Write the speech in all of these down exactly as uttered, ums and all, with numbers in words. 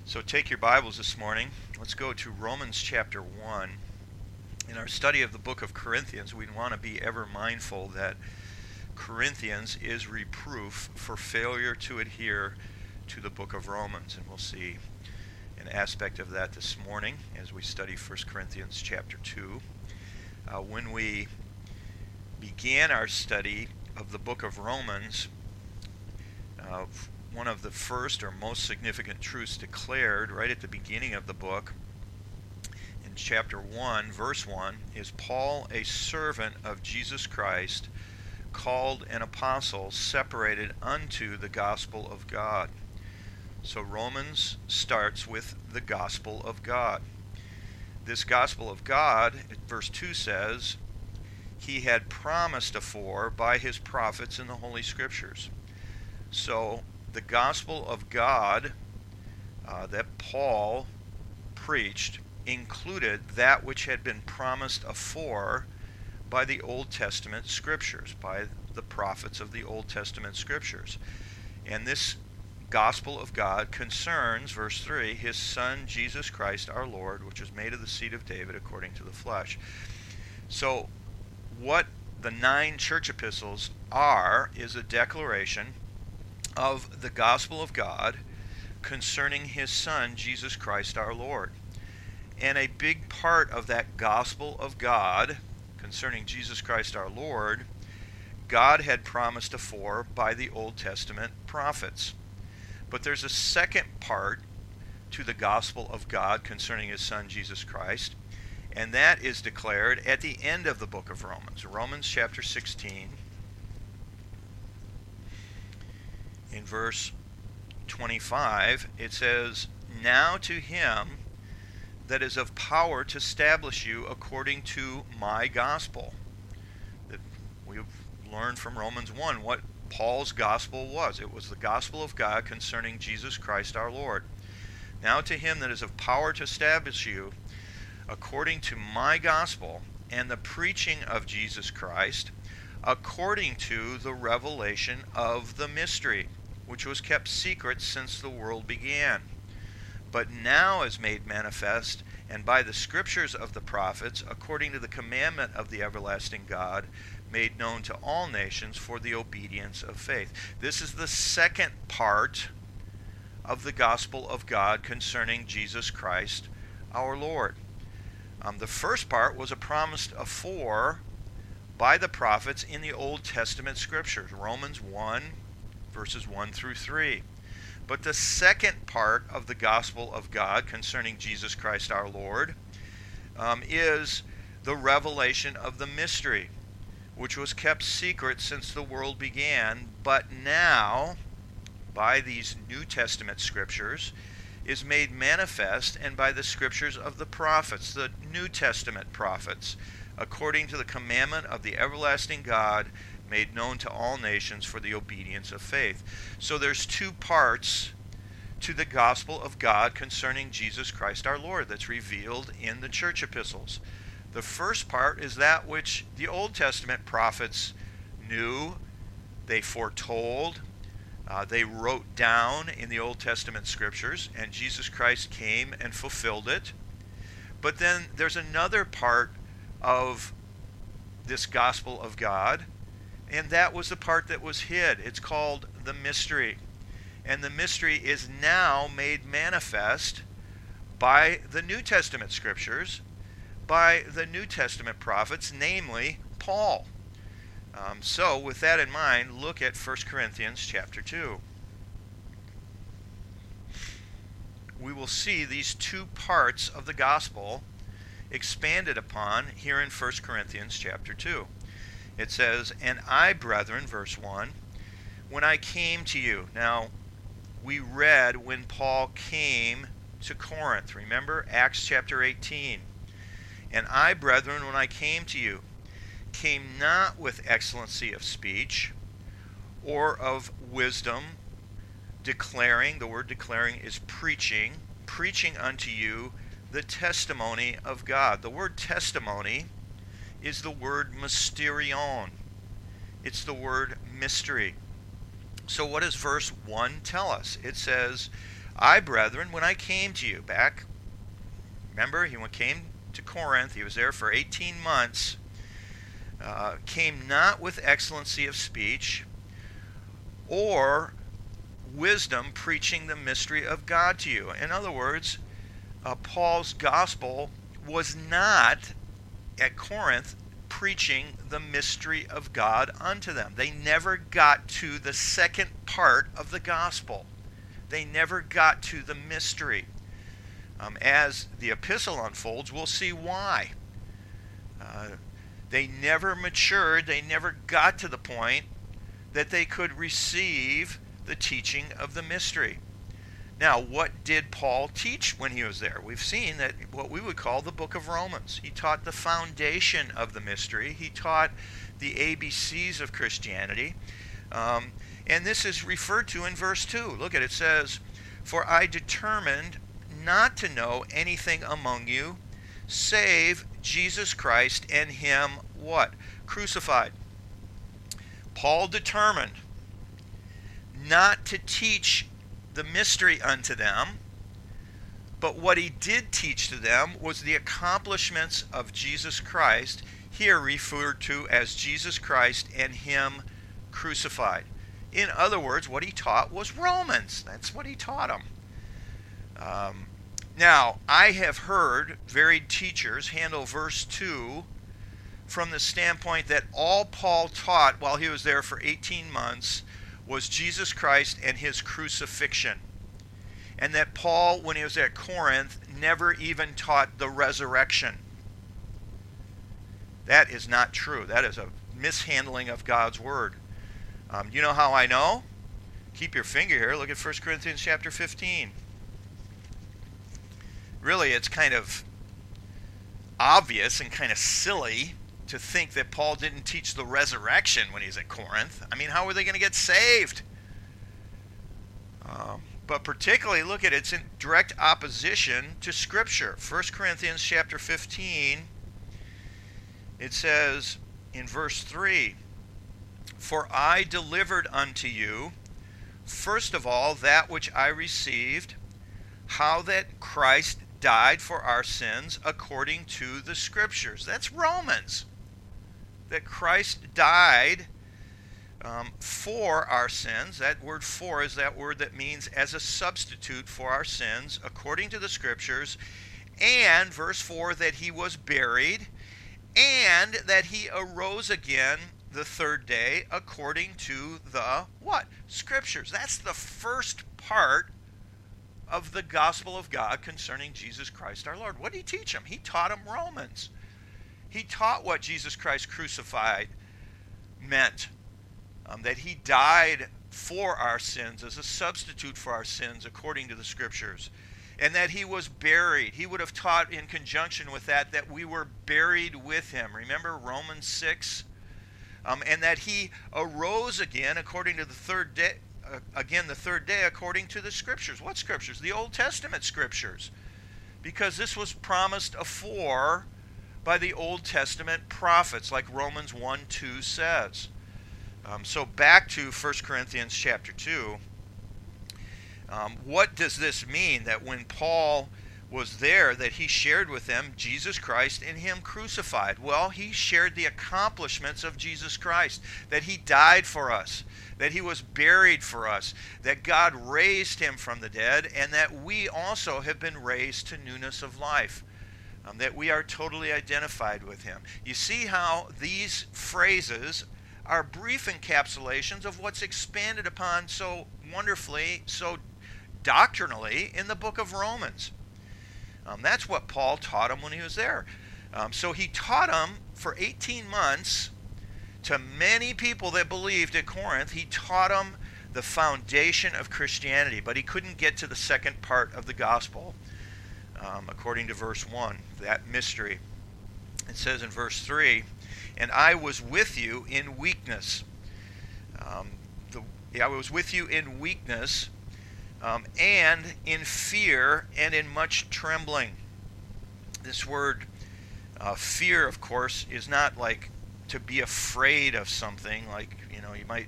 So take your Bibles this morning. Let's go to Romans chapter one. In our study of the book of Corinthians, we want to be ever mindful that Corinthians is reproof for failure to adhere to the book of Romans. And we'll see an aspect of that this morning as we study First Corinthians chapter two. Uh, when we began our study of the book of Romans, uh, one of the first or most significant truths declared right at the beginning of the book, in chapter one, verse one, is Paul, a servant of Jesus Christ, called an apostle, separated unto the gospel of God. So Romans starts with the gospel of God. This gospel of God, verse two says, he had promised afore by his prophets in the Holy Scriptures. So the gospel of God uh, that Paul preached included that which had been promised afore by the Old Testament Scriptures, by the prophets of the Old Testament Scriptures. And this gospel of God concerns, verse three, his Son Jesus Christ our Lord, which was made of the seed of David according to the flesh. So what the nine church epistles are is a declaration of the gospel of God concerning his Son, Jesus Christ our Lord. And a big part of that gospel of God concerning Jesus Christ our Lord, God had promised afore by the Old Testament prophets. But there's a second part to the gospel of God concerning his Son, Jesus Christ, and that is declared at the end of the book of Romans. Romans chapter sixteen. In verse twenty-five, it says, now to him that is of power to establish you according to my gospel. That we've learned from Romans one what Paul's gospel was. It was the gospel of God concerning Jesus Christ our Lord. Now to him that is of power to establish you according to my gospel and the preaching of Jesus Christ, according to the revelation of the mystery, which was kept secret since the world began, but now is made manifest, and by the scriptures of the prophets, according to the commandment of the everlasting God, made known to all nations for the obedience of faith. This is the second part of the gospel of God concerning Jesus Christ our Lord. Um, the first part was a promise afore by the prophets in the Old Testament scriptures, Romans one, verses one through three. But the second part of the gospel of God concerning Jesus Christ our Lord um, is the revelation of the mystery, which was kept secret since the world began, but now, by these New Testament scriptures, is made manifest, and by the scriptures of the prophets, the New Testament prophets, according to the commandment of the everlasting God, made known to all nations for the obedience of faith. So there's two parts to the gospel of God concerning Jesus Christ our Lord that's revealed in the church epistles. The first part is that which the Old Testament prophets knew, they foretold, uh, they wrote down in the Old Testament scriptures, and Jesus Christ came and fulfilled it. But then there's another part of this gospel of God, and that was the part that was hid. It's called the mystery. And the mystery is now made manifest by the New Testament scriptures, by the New Testament prophets, namely Paul. Um, so with that in mind, look at First Corinthians chapter two. We will see these two parts of the gospel expanded upon here in First Corinthians chapter two. It says, and I, brethren, verse one, when I came to you. Now, we read when Paul came to Corinth. Remember, Acts chapter eighteen. And I, brethren, when I came to you, came not with excellency of speech or of wisdom, declaring, the word declaring is preaching, preaching unto you the testimony of God. The word testimony is the word mysterion. It's the word mystery. So what does verse one tell us? It says, I, brethren, when I came to you back, remember, he came to Corinth, he was there for eighteen months, uh, came not with excellency of speech or wisdom preaching the mystery of God to you. In other words, uh, Paul's gospel was not at Corinth preaching the mystery of God unto them. They never got to the second part of the gospel. They never got to the mystery. Um, as the epistle unfolds, we'll see why. Uh, they never matured. They never got to the point that they could receive the teaching of the mystery. Now, what did Paul teach when he was there? We've seen that what we would call the book of Romans. He taught the foundation of the mystery. He taught the A B Cs of Christianity. Um, and this is referred to in verse two. Look at it. It says, "For I determined not to know anything among you save Jesus Christ and him," what? Crucified. Paul determined not to teach the mystery unto them, but what he did teach to them was the accomplishments of Jesus Christ, here referred to as Jesus Christ and him crucified. In other words, what he taught was Romans. That's what he taught them. Um, now, I have heard varied teachers handle verse two from the standpoint that all Paul taught while he was there for eighteen months was Jesus Christ and his crucifixion. And that Paul, when he was at Corinth, never even taught the resurrection. That is not true. That is a mishandling of God's word. Um, you know how I know? Keep your finger here. Look at First Corinthians chapter fifteen. Really, it's kind of obvious and kind of silly to think that Paul didn't teach the resurrection when he's at Corinth. I mean, how were they going to get saved? Um, but particularly, look at it, it's in direct opposition to Scripture. First Corinthians chapter fifteen, it says in verse three, "For I delivered unto you, first of all, that which I received, how that Christ died for our sins according to the Scriptures." That's Romans. That Christ died um, for our sins. That word "for" is that word that means as a substitute for our sins, according to the Scriptures. And, verse four, that he was buried, and that he arose again the third day, according to the, what? Scriptures. That's the first part of the gospel of God concerning Jesus Christ our Lord. What did he teach them? He taught them Romans. He taught what Jesus Christ crucified meant. Um, that he died for our sins as a substitute for our sins according to the Scriptures. And that he was buried. He would have taught in conjunction with that that we were buried with him. Remember Romans six? Um, and that he arose again according to the third day, uh, again the third day according to the Scriptures. What Scriptures? The Old Testament Scriptures. Because this was promised afore by the Old Testament prophets, like Romans one two says. Um, so back to First Corinthians chapter two. Um, what does this mean that when Paul was there, that he shared with them Jesus Christ and him crucified? Well, he shared the accomplishments of Jesus Christ, that he died for us, that he was buried for us, that God raised him from the dead, and that we also have been raised to newness of life. Um, that we are totally identified with him. You see how these phrases are brief encapsulations of what's expanded upon so wonderfully, so doctrinally in the book of Romans. Um, that's what Paul taught them when he was there. Um, so he taught them for eighteen months to many people that believed at Corinth. He taught them the foundation of Christianity, but he couldn't get to the second part of the gospel. Um, according to verse one, that mystery. It says in verse three, "And I was with you in weakness." Um, the, yeah, I was with you in weakness, um, and in fear, and in much trembling. This word, uh, fear, of course, is not like to be afraid of something, like, you know, you might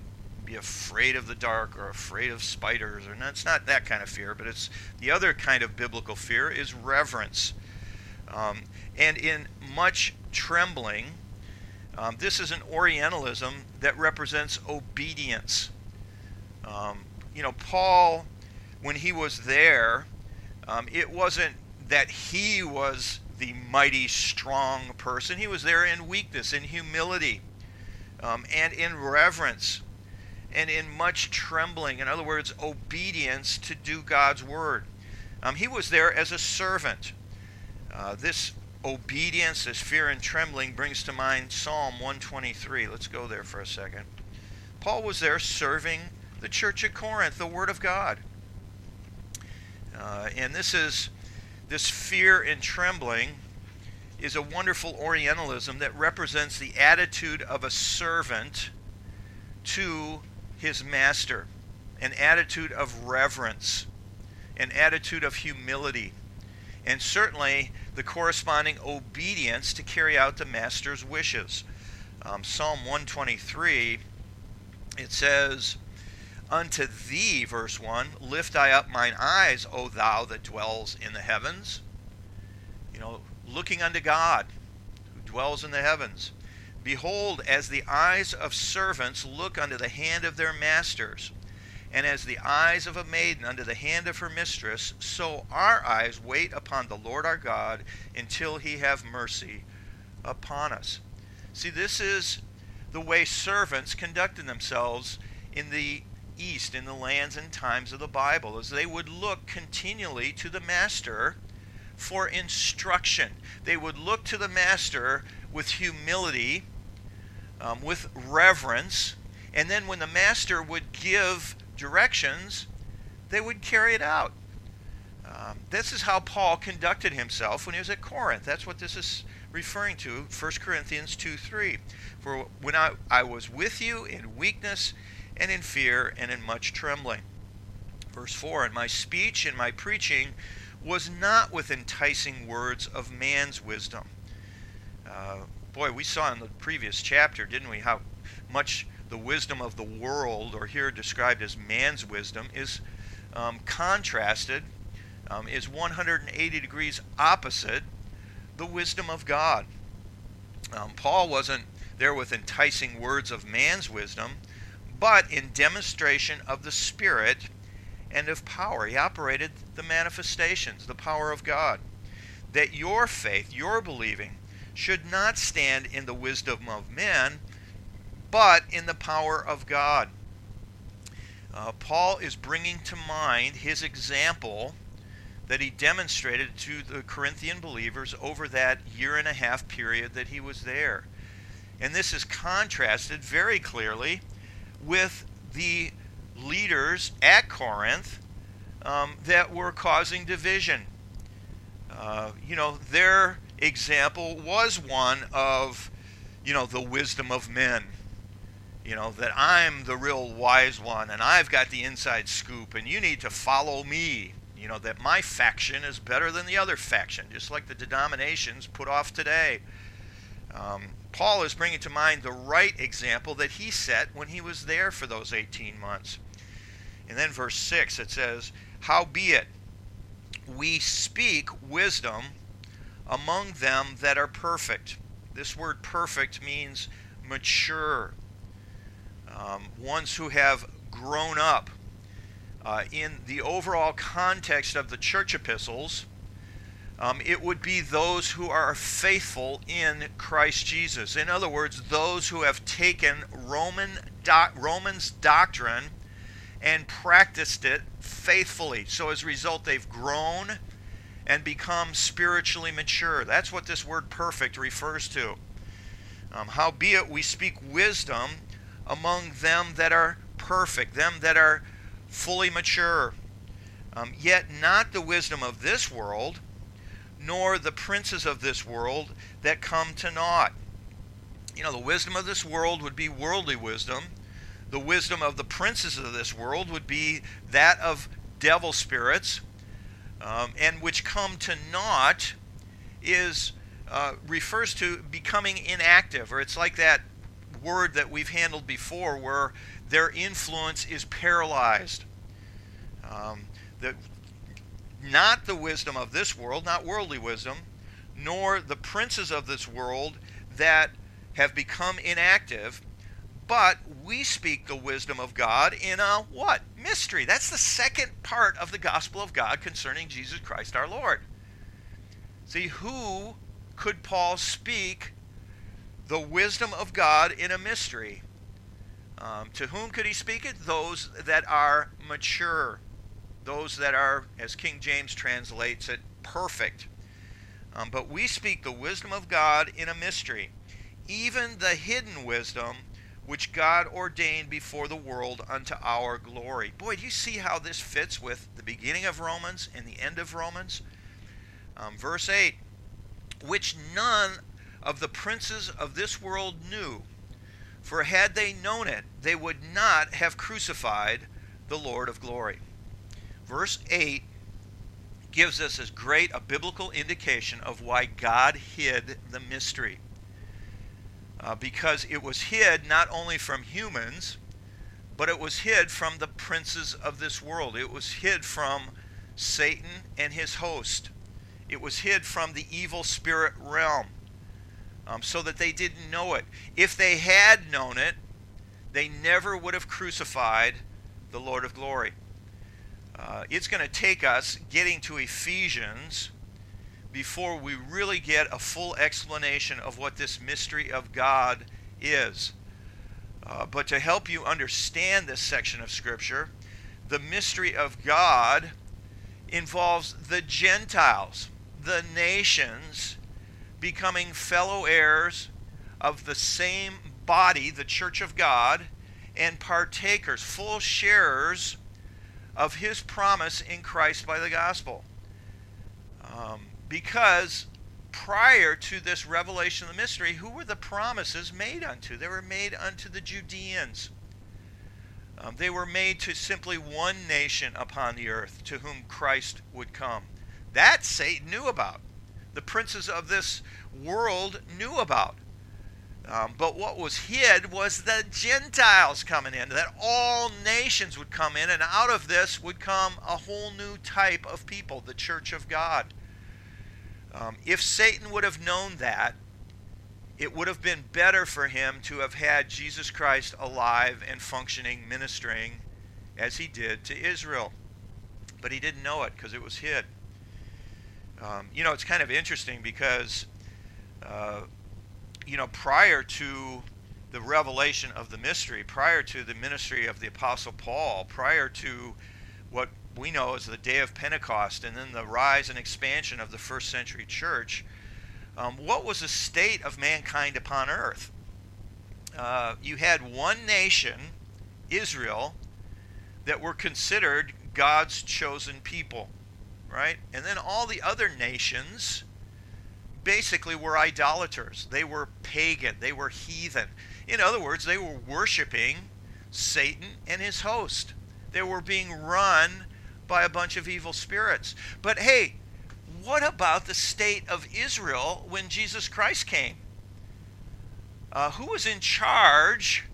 be afraid of the dark or afraid of spiders, or not, it's not that kind of fear, but it's the other kind of biblical fear is reverence. Um, and in much trembling, um, this is an Orientalism that represents obedience. Um, you know, Paul, when he was there, um, it wasn't that he was the mighty, strong person. He was there in weakness, in humility, um, and in reverence, and in much trembling. In other words, obedience to do God's word. Um, he was there as a servant. Uh, this obedience, this fear and trembling brings to mind Psalm one twenty-three. Let's go there for a second. Paul was there serving the church at Corinth, the word of God. Uh, and this is this fear and trembling is a wonderful Orientalism that represents the attitude of a servant to his master, an attitude of reverence, an attitude of humility, and certainly the corresponding obedience to carry out the master's wishes. Um, Psalm one twenty-three, it says, "Unto thee," verse one, "lift I up mine eyes, O thou that dwells in the heavens." You know, looking unto God, who dwells in the heavens. "Behold, as the eyes of servants look unto the hand of their masters, and as the eyes of a maiden unto the hand of her mistress, so our eyes wait upon the Lord our God until he have mercy upon us." See, this is the way servants conducted themselves in the East, in the lands and times of the Bible, as they would look continually to the master for instruction. They would look to the master with humility, um, with reverence, and then when the master would give directions, they would carry it out. Um, this is how Paul conducted himself when he was at Corinth. That's what this is referring to, First Corinthians two three. "For when I, I was with you in weakness and in fear and in much trembling." Verse four, "And my speech and my preaching was not with enticing words of man's wisdom." Uh, boy, we saw in the previous chapter, didn't we, how much the wisdom of the world, or here described as man's wisdom, is um, contrasted, um, is one hundred eighty degrees opposite the wisdom of God. Um, Paul wasn't there with enticing words of man's wisdom, but in demonstration of the Spirit and of power. He operated the manifestations, the power of God. "That your faith, your believing, should not stand in the wisdom of men, but in the power of God." Uh, Paul is bringing to mind his example that he demonstrated to the Corinthian believers over that year and a half period that he was there. And this is contrasted very clearly with the leaders at Corinth um, that were causing division. Uh, you know, their example was one of, you know, the wisdom of men. You know, that I'm the real wise one and I've got the inside scoop and you need to follow me. You know, that my faction is better than the other faction, just like the denominations put off today. Um, Paul is bringing to mind the right example that he set when he was there for those eighteen months. And then verse six, it says, "Howbeit we speak wisdom among them that are perfect." This word perfect means mature. Um, ones who have grown up. Uh, in the overall context of the church epistles, um, it would be those who are faithful in Christ Jesus. In other words, those who have taken Roman doc- Romans doctrine and practiced it faithfully. So as a result, they've grown and become spiritually mature. That's what this word perfect refers to. Um, Howbeit we speak wisdom among them that are perfect, them that are fully mature, um, yet not the wisdom of this world, nor the princes of this world that come to naught. You know, the wisdom of this world would be worldly wisdom. The wisdom of the princes of this world would be that of devil spirits, um, and which come to naught is uh, refers to becoming inactive, or it's like that word that we've handled before where their influence is paralyzed. Um, the, not the wisdom of this world, not worldly wisdom, nor the princes of this world that have become inactive, but we speak the wisdom of God in a what? Mystery. That's the second part of the gospel of God concerning Jesus Christ our Lord. See, who could Paul speak the wisdom of God in a mystery? Um, to whom could he speak it? Those that are mature. Those that are, as King James translates it, perfect. Um, but we speak the wisdom of God in a mystery, even the hidden wisdom which God ordained before the world unto our glory. Boy, do you see how this fits with the beginning of Romans and the end of Romans? Um, verse eight, which none of the princes of this world knew, for had they known it, they would not have crucified the Lord of glory. Verse eight gives us as great a biblical indication of why God hid the mystery. Uh, because it was hid not only from humans, but it was hid from the princes of this world. It was hid from Satan and his host. It was hid from the evil spirit realm, um, so that they didn't know it. If they had known it, they never would have crucified the Lord of glory. Uh, it's going to take us getting to Ephesians before we really get a full explanation of what this mystery of God is. Uh, but to help you understand this section of Scripture, the mystery of God involves the Gentiles, the nations, becoming fellow heirs of the same body, the church of God, and partakers, full sharers of his promise in Christ by the gospel. Um, because prior to this revelation of the mystery, who were the promises made unto? They were made unto the Judeans. Um, they were made to simply one nation upon the earth to whom Christ would come. That Satan knew about. The princes of this world knew about. Um, but what was hid was the Gentiles coming in, that all nations would come in, and out of this would come a whole new type of people, the church of God. Um, if Satan would have known that, it would have been better for him to have had Jesus Christ alive and functioning, ministering as he did to Israel. But he didn't know it because it was hid. Um, you know, it's kind of interesting because, uh, you know, prior to the revelation of the mystery, prior to the ministry of the Apostle Paul, prior to what we know as the day of Pentecost and then the rise and expansion of the first century church, um, what was the state of mankind upon earth? Uh, you had one nation, Israel, that were considered God's chosen people, right? And then all the other nations basically were idolaters. They were pagan. They were heathen. In other words, they were worshiping Satan and his host. They were being run by a bunch of evil spirits. But hey, what about the state of Israel when Jesus Christ came? Uh, who was in charge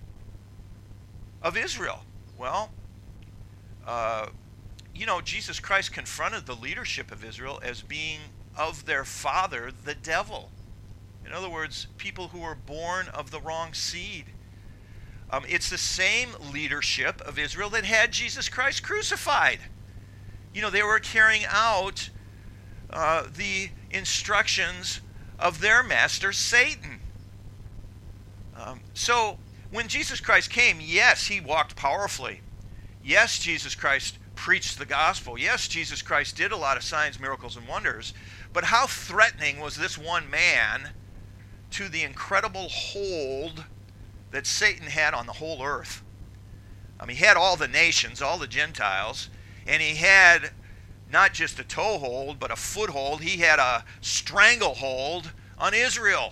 of Israel? Well, uh, you know, Jesus Christ confronted the leadership of Israel as being of their father, the devil. In other words, people who were born of the wrong seed. Um, it's the same leadership of Israel that had Jesus Christ crucified. You know, they were carrying out uh, the instructions of their master, Satan. Um, so, when Jesus Christ came, yes, he walked powerfully. Yes, Jesus Christ preached the gospel. Yes, Jesus Christ did a lot of signs, miracles, and wonders. But how threatening was this one man to the incredible hold that Satan had on the whole earth? I mean, he had all the nations, all the Gentiles, and he had not just a toehold, but a foothold. He had a stranglehold on Israel.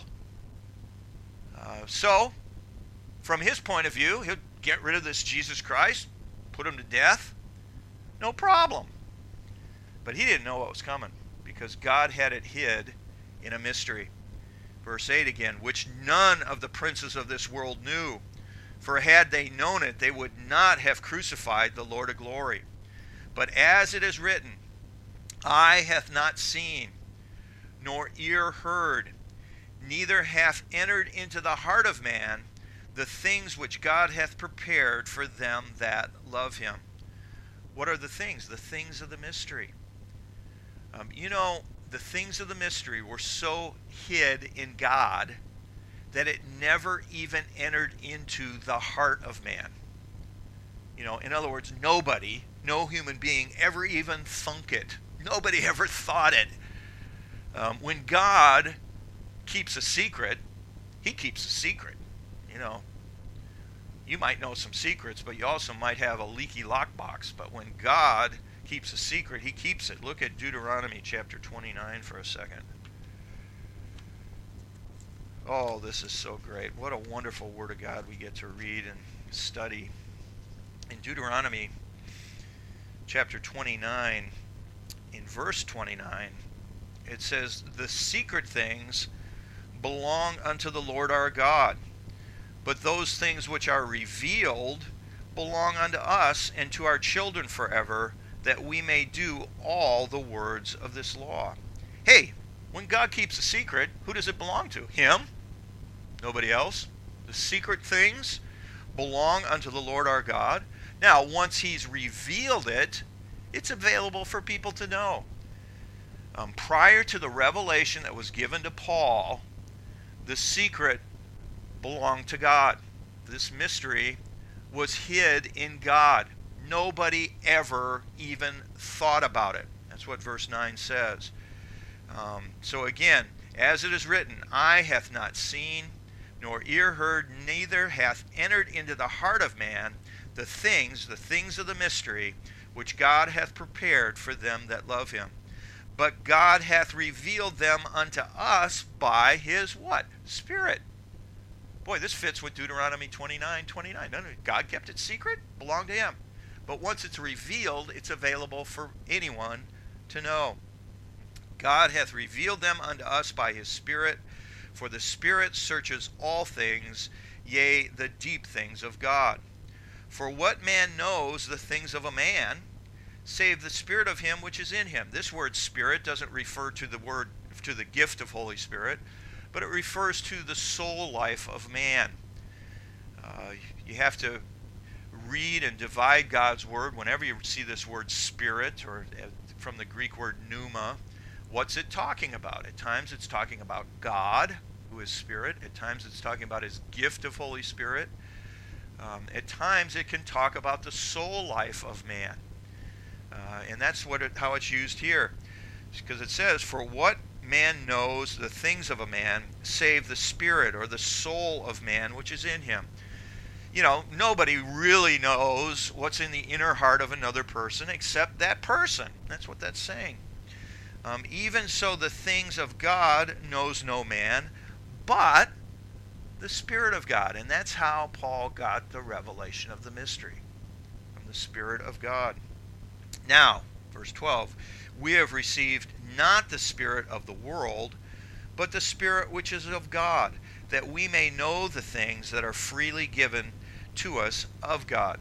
Uh, so, from his point of view, he'll get rid of this Jesus Christ, put him to death, no problem. But he didn't know what was coming because God had it hid in a mystery. Verse eight again, which none of the princes of this world knew. For had they known it, they would not have crucified the Lord of glory. But as it is written, eye hath not seen, nor ear heard, neither hath entered into the heart of man the things which God hath prepared for them that love him. What are the things? The things of the mystery. Um, you know, the things of the mystery were so hid in God that it never even entered into the heart of man. You know, in other words, nobody, no human being ever even thunk it. Nobody ever thought it. Um, when God keeps a secret, he keeps a secret. You know, you might know some secrets, but you also might have a leaky lockbox. But when God keeps a secret, he keeps it. Look at Deuteronomy chapter twenty-nine for a second. Oh, this is so great. What a wonderful Word of God we get to read and study. In Deuteronomy chapter twenty-nine, in verse twenty-nine, it says, the secret things belong unto the Lord our God, but those things which are revealed belong unto us and to our children forever, that we may do all the words of this law. Hey, when God keeps a secret, who does it belong to? Him? Nobody else. The secret things belong unto the Lord our God. Now, once he's revealed it, it's available for people to know. Um, prior to the revelation that was given to Paul, the secret belonged to God. This mystery was hid in God. Nobody ever even thought about it. That's what verse nine says. Um, so again, as it is written, eye hath not seen, nor ear heard, neither hath entered into the heart of man the things, the things of the mystery, which God hath prepared for them that love him. But God hath revealed them unto us by his what? Spirit. Boy, this fits with Deuteronomy twenty-nine twenty-nine. God kept it secret, belonged to him. But once it's revealed, it's available for anyone to know. God hath revealed them unto us by his Spirit, for the Spirit searches all things, yea, the deep things of God. For what man knows the things of a man, save the Spirit of him which is in him? This word Spirit doesn't refer to the word, to the gift of Holy Spirit, but it refers to the soul life of man. Uh, you have to read and divide God's word. Whenever you see this word Spirit, or from the Greek word pneuma, what's it talking about? At times it's talking about God, who is Spirit. At times it's talking about his gift of Holy Spirit. Um, at times it can talk about the soul life of man. Uh, and that's what it, how it's used here. Because it says, for what man knows the things of a man, save the spirit or the soul of man which is in him. You know, nobody really knows what's in the inner heart of another person except that person. That's what that's saying. Um, even so, the things of God knows no man, but the Spirit of God. And that's how Paul got the revelation of the mystery, from the Spirit of God. Now, verse twelve, we have received not the spirit of the world, but the Spirit which is of God, that we may know the things that are freely given to us of God.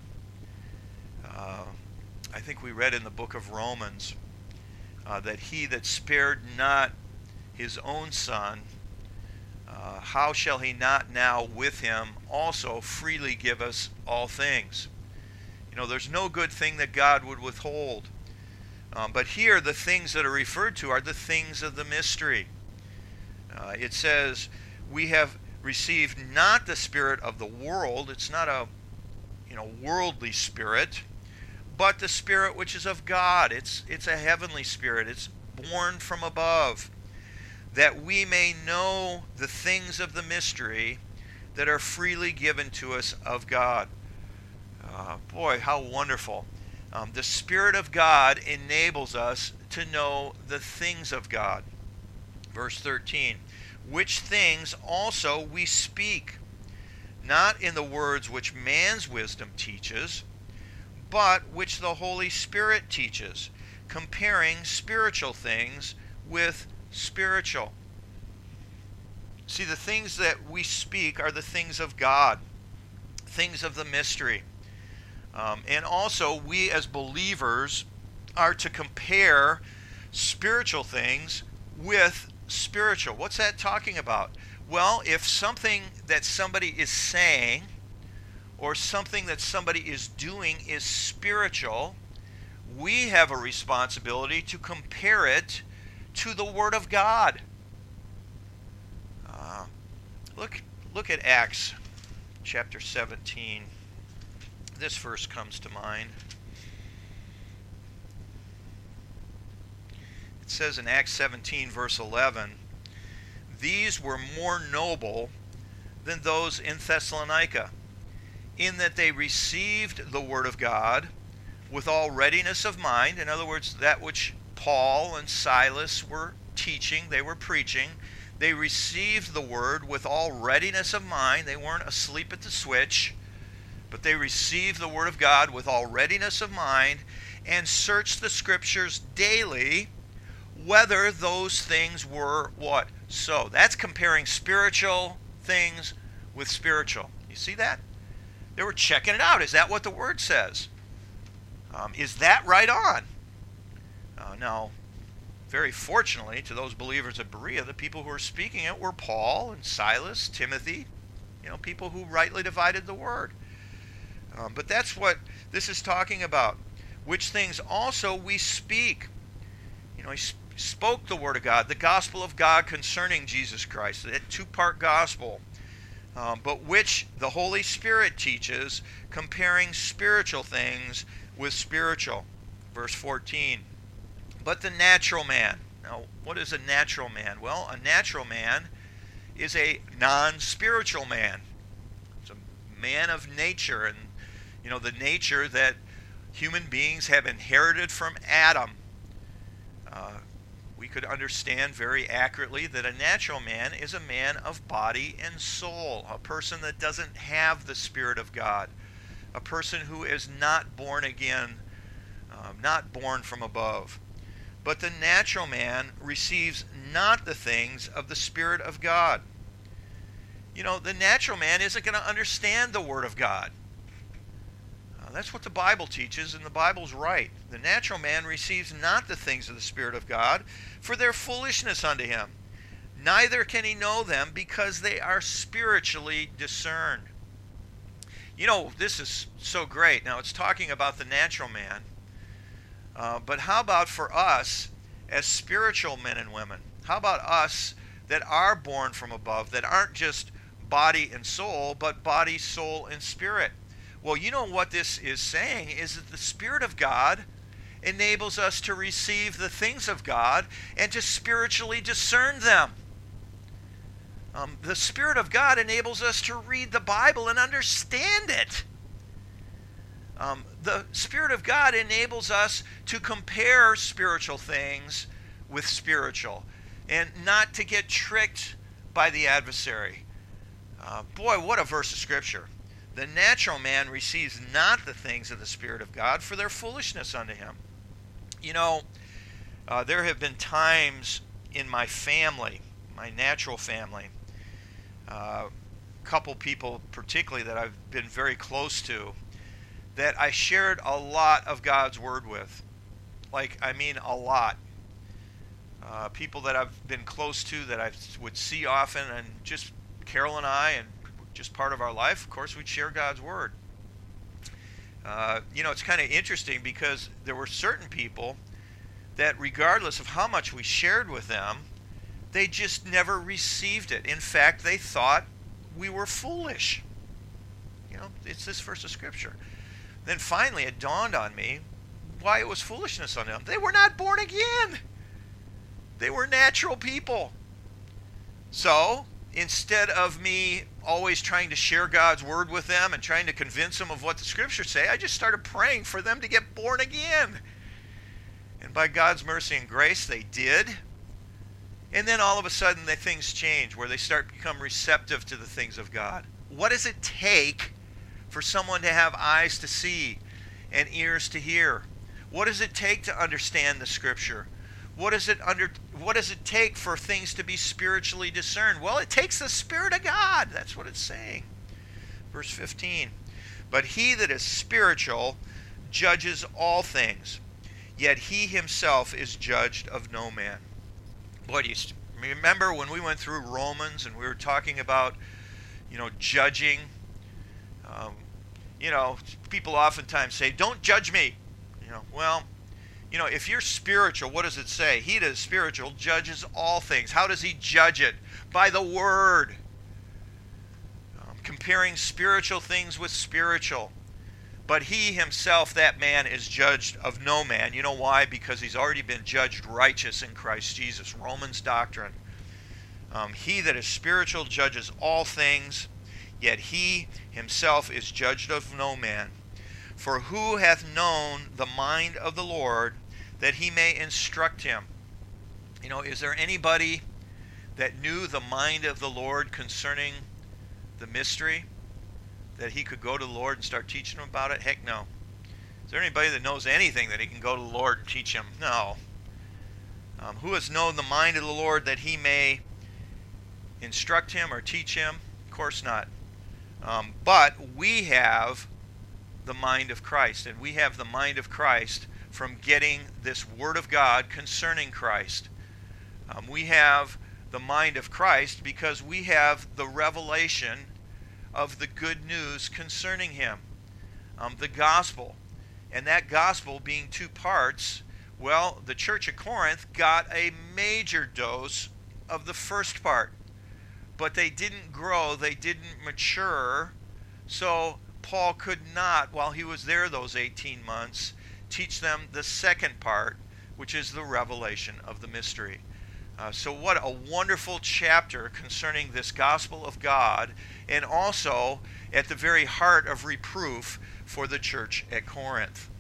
Uh, I think we read in the book of Romans uh, that he that spared not his own son, uh, how shall he not now with him also freely give us all things? You know, there's no good thing that God would withhold. Um, but here, the things that are referred to are the things of the mystery. Uh, it says, we have received not the spirit of the world. It's not a, you know, worldly spirit, but the Spirit which is of God. It's, it's a heavenly spirit. It's born from above, that we may know the things of the mystery that are freely given to us of God. Uh, boy, how wonderful. Um, the Spirit of God enables us to know the things of God. Verse thirteen, which things also we speak, not in the words which man's wisdom teaches, but which the Holy Spirit teaches, comparing spiritual things with spiritual. See, the things that we speak are the things of God, things of the mystery. Um, and also, we as believers are to compare spiritual things with spiritual. What's that talking about? Well, if something that somebody is saying or something that somebody is doing is spiritual, we have a responsibility to compare it to the Word of God. Uh, look, look at Acts chapter seventeen. This verse comes to mind. It says in Acts seventeen, verse eleven, "These were more noble than those in Thessalonica, in that they received the word of God with all readiness of mind." In other words, that which Paul and Silas were teaching, they were preaching. They received the word with all readiness of mind. They weren't asleep at the switch, but they received the word of God with all readiness of mind and searched the scriptures daily whether those things were what? So that's comparing spiritual things with spiritual. You see that? They were checking it out. Is that what the word says? Um, is that right on? Uh, now, very fortunately to those believers at Berea, the people who were speaking it were Paul and Silas, Timothy, you know, people who rightly divided the word. Um, but that's what this is talking about. Which things also we speak. You know, he sp- spoke the word of God, the gospel of God concerning Jesus Christ, that two-part gospel, um, but which the Holy Spirit teaches, comparing spiritual things with spiritual. Verse fourteen. But the natural man. Now, what is a natural man? Well, a natural man is a non-spiritual man. It's a man of nature, and you know, the nature that human beings have inherited from Adam. Uh, we could understand very accurately that a natural man is a man of body and soul, a person that doesn't have the Spirit of God, a person who is not born again, um, not born from above. But the natural man receives not the things of the Spirit of God. You know, the natural man isn't going to understand the Word of God. Uh, that's what the Bible teaches, and the Bible's right. The natural man receives not the things of the Spirit of God, for their foolishness unto him. Neither can he know them, because they are spiritually discerned. You know, this is so great. Now, it's talking about the natural man. Uh, but how about for us as spiritual men and women? How about us that are born from above, that aren't just body and soul, but body, soul, and spirit? Well, you know what this is saying is that the Spirit of God enables us to receive the things of God and to spiritually discern them. Um, the Spirit of God enables us to read the Bible and understand it. Um, the Spirit of God enables us to compare spiritual things with spiritual and not to get tricked by the adversary. Uh, boy, what a verse of Scripture. The natural man receives not the things of the Spirit of God, for their foolishness unto him. You know, uh, there have been times in my family, my natural family, a uh, couple people particularly that I've been very close to, that I shared a lot of God's Word with. Like, I mean a lot. Uh, people that I've been close to, that I would see often, and just Carol and I, and just part of our life, of course, we'd share God's Word. Uh, you know, it's kind of interesting because there were certain people that regardless of how much we shared with them, they just never received it. In fact, they thought we were foolish. You know, it's this verse of Scripture. Then finally it dawned on me why it was foolishness on them. They were not born again. They were natural people. So, instead of me always trying to share God's Word with them and trying to convince them of what the Scriptures say, I just started praying for them to get born again. And by God's mercy and grace, they did. And then all of a sudden, the things change where they start to become receptive to the things of God. What does it take for someone to have eyes to see and ears to hear? What does it take to understand the Scripture? What does it under what does it take for things to be spiritually discerned? Well, it takes the Spirit of God. That's what it's saying. Verse fifteen. But he that is spiritual judges all things, yet he himself is judged of no man. Boy, do you remember when we went through Romans and we were talking about, you know, judging? Um, you know, people oftentimes say, don't judge me. You know, well, you know, if you're spiritual, what does it say? He that is spiritual judges all things. How does he judge it? By the Word. Um, comparing spiritual things with spiritual. But he himself, that man, is judged of no man. You know why? Because he's already been judged righteous in Christ Jesus. Romans doctrine. Um, he that is spiritual judges all things, yet he himself is judged of no man. For who hath known the mind of the Lord, that he may instruct him? You know, is there anybody that knew the mind of the Lord concerning the mystery, that he could go to the Lord and start teaching him about it? Heck no. Is there anybody that knows anything that he can go to the Lord and teach him? No. Um, who has known the mind of the Lord, that he may instruct him or teach him? Of course not. Um, but we have the mind of Christ, and we have the mind of Christ from getting this Word of God concerning Christ. Um, we have the mind of Christ because we have the revelation of the good news concerning him, um, the gospel. And that gospel being two parts, well, the church at Corinth got a major dose of the first part, but they didn't grow, they didn't mature, so Paul could not, while he was there those eighteen months, teach them the second part, which is the revelation of the mystery. Uh, so what a wonderful chapter concerning this gospel of God, and also at the very heart of reproof for the church at Corinth.